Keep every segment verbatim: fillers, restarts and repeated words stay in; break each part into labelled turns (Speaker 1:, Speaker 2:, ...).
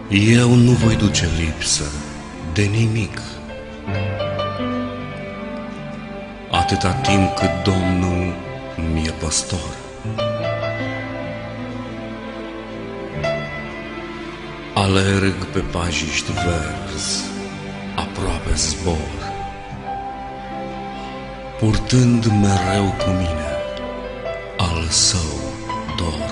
Speaker 1: Eu nu voi duce lipsă de nimic, atâta timp cât Domnul mi-e păstor. Alerg pe pajiști verzi, aproape zbor, purtând mereu cu mine al său dor.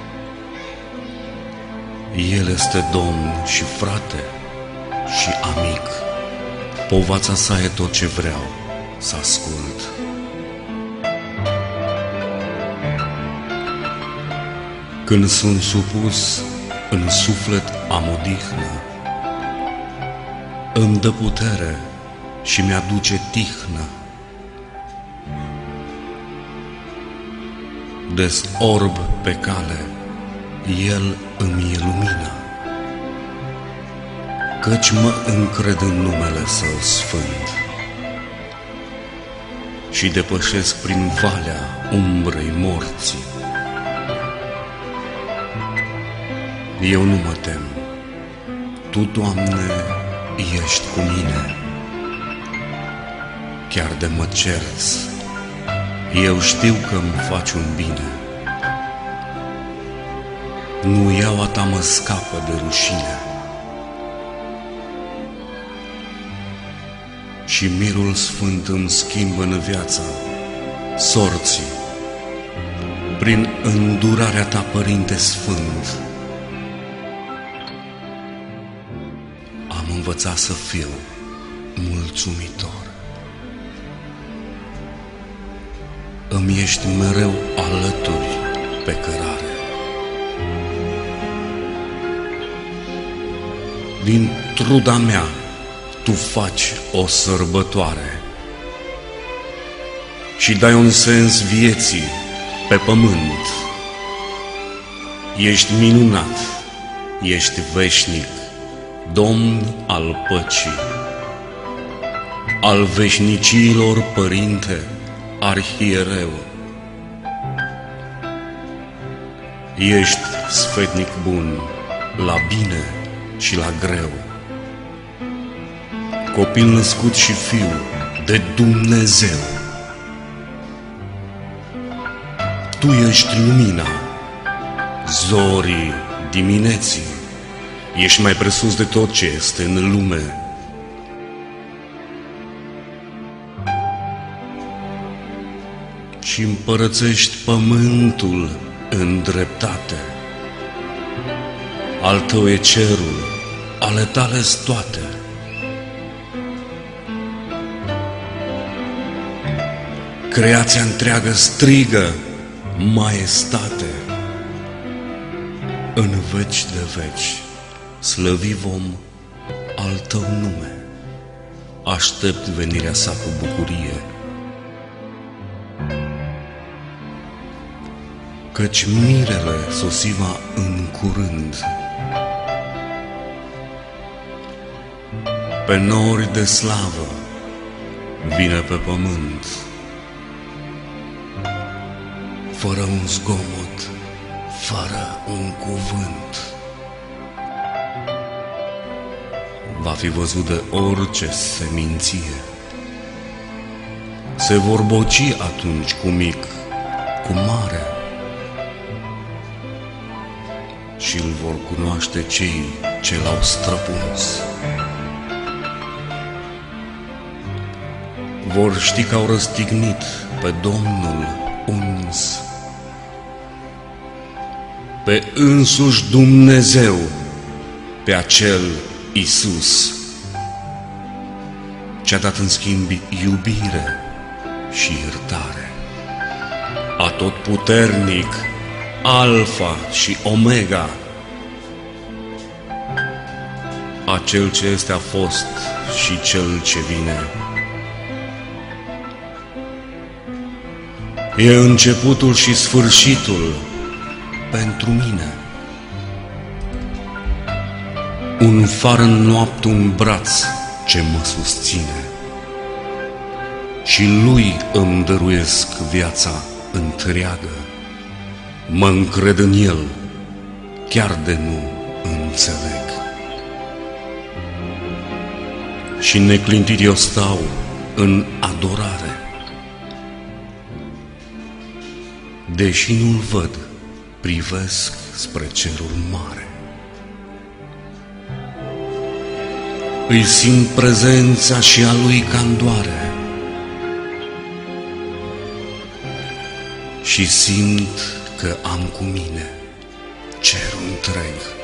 Speaker 1: El este Domn și frate și amic, povața sa e tot ce vreau să ascult. Când sunt supus, în suflet am odihnă, îmi dă putere și mi-aduce tihnă. Des orb pe cale, El îmi e lumină, căci mă încred în numele Său sfânt și depășesc prin valea umbrei morții. Eu nu mă tem, Tu, Doamne, ești cu mine. Chiar de mă cerți, eu știu că-mi faci un bine. Nu iaua Ta mă scapă de rușine și mirul sfânt îmi schimbă în viața sorții. Prin îndurarea Ta, Părinte Sfânt, am învățat să fiu mulțumitor. Îmi ești mereu alături pe cărare. Din truda mea Tu faci o sărbătoare și dai un sens vieții pe pământ. Ești minunat, ești veșnic, Domn al păcii, al veșnicilor, Părinte, Arhiereu. Ești sfetnic bun la bine și la greu, copil născut și fiu de Dumnezeu. Tu ești lumina zorii dimineții, ești mai presus de tot ce este în lume. Și împărățești pământul în dreptate. Al Tău e cerul, ale Tale-s toate. Creația întreagă strigă maestate. În veci de veci slăvi vom al Tău nume. Aștept venirea Sa cu bucurie, căci mirele sosi va în curând. Pe nori de slavă vine pe pământ, fără un zgomot, fără un cuvânt. Va fi văzut de orice seminție. Se vor boci atunci cu mic, cu mare, și îl vor cunoaște cei ce l-au străpuns. Vor ști că au răstignit pe Domnul uns, pe însuși Dumnezeu, pe acel Iisus, ce-a dat în schimb iubire și iertare. Atotputernic, Alfa și Omega, acel ce este, a fost și cel ce vine. E începutul și sfârșitul pentru mine. Un far în noapte, un braț ce mă susține, și Lui îmi dăruiesc viața întreagă. Mă încred în El, chiar de nu înțeleg. și neclintit eu stau în adorare. Deși nu-l văd, privesc spre cerul mare. Îi simt prezența și a lui candoare și simt că am cu mine cerul întreg.